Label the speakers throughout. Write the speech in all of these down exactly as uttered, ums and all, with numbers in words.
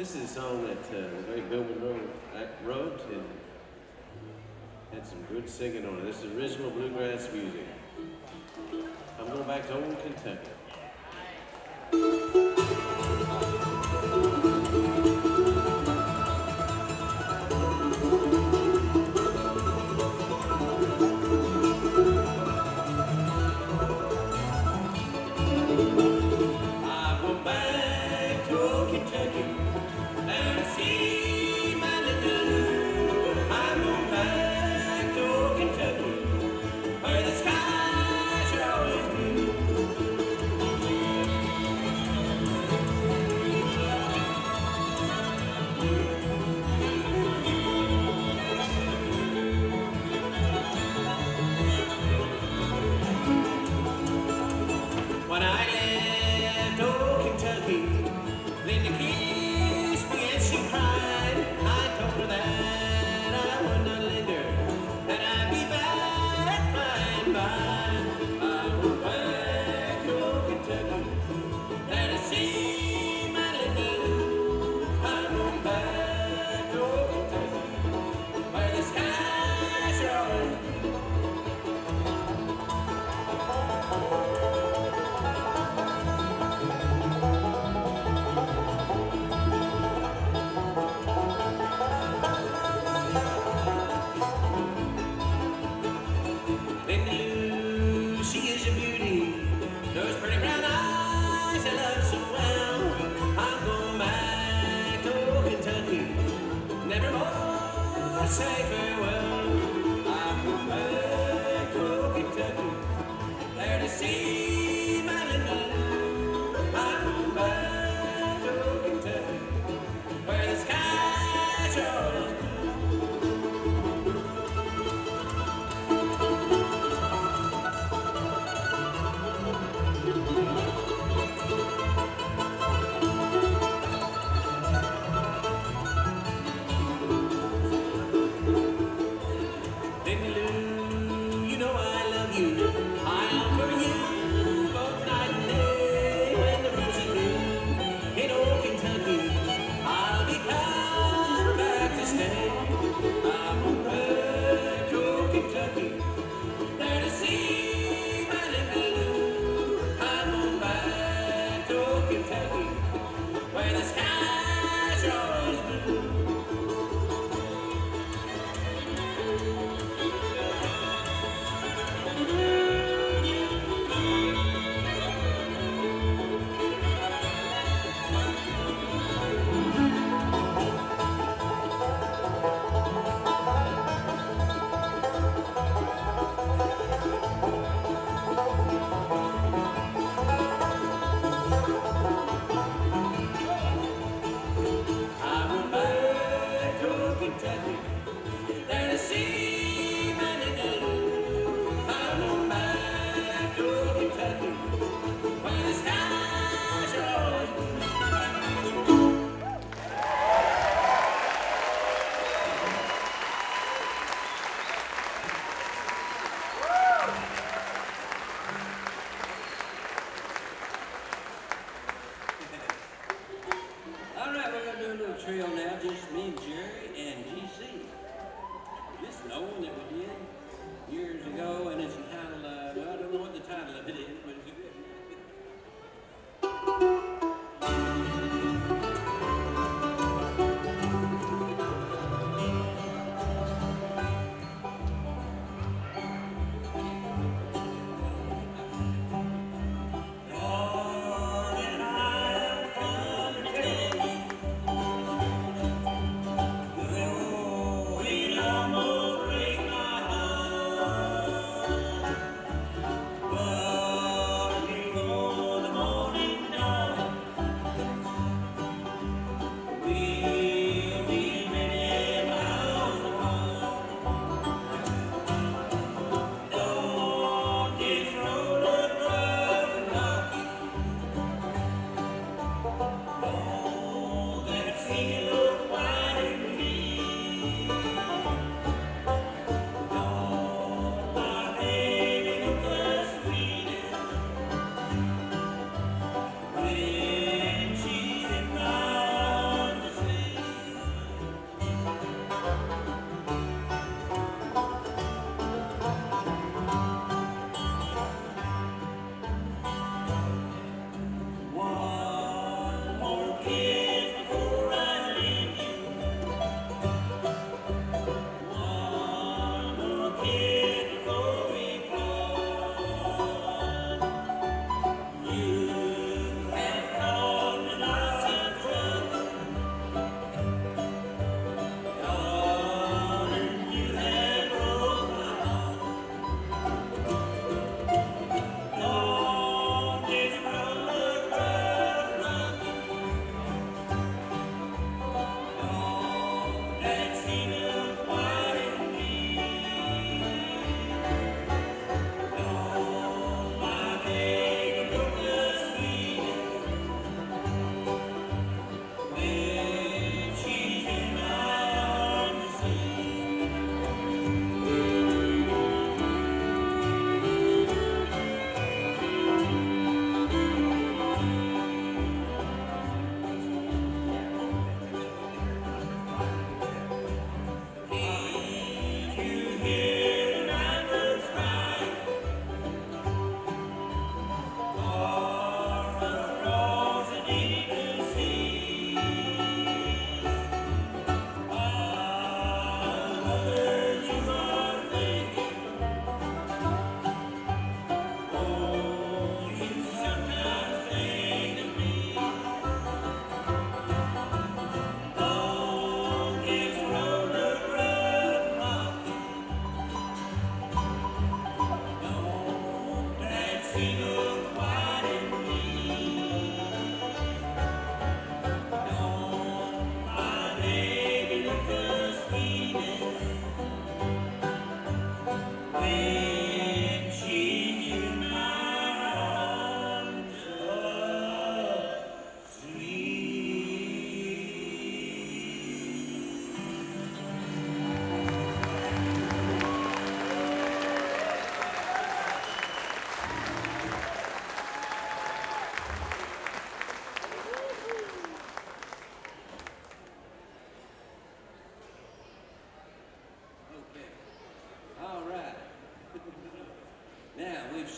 Speaker 1: This is a song that uh, the great Bill Monroe uh, wrote and had some good singing on it. This is original bluegrass music. I'm going back to old Kentucky.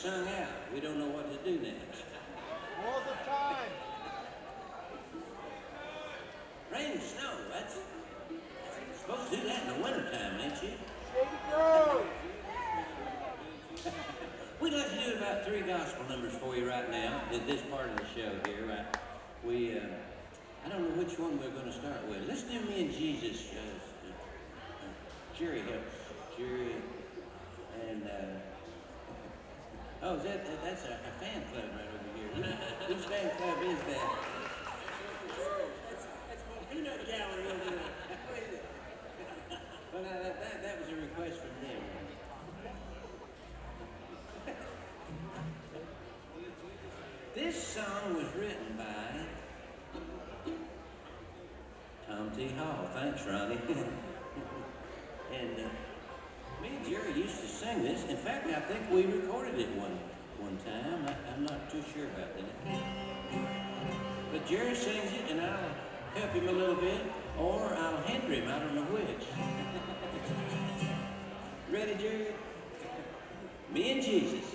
Speaker 2: sung out. We don't know what to do next.
Speaker 3: All the time.
Speaker 2: Rain and snow, that's, that's supposed to do that in the wintertime, ain't you?
Speaker 3: Shady Grove.
Speaker 2: We'd like to do about three gospel numbers for you right now, in this part of the show here. Right? We, uh, I don't know which one we're going to start with. Let's do Me and Jesus. Uh, uh, Jerry helps. Jerry and, uh, oh, is that, that that's a, a fan club right over here. Which, which fan club is that?
Speaker 4: That's, that's my peanut gallery over there.
Speaker 2: Well, uh, that, that, that was a request from them. This song was written by Tom T. Hall. Thanks, Ronnie. and uh, me and Jerry used to sing this. In fact, I think we recorded it one one time. I, I'm not too sure about that. But Jerry sings it, and I'll help him a little bit, or I'll hinder him. I don't know which. Ready, Jerry? Me and Jesus.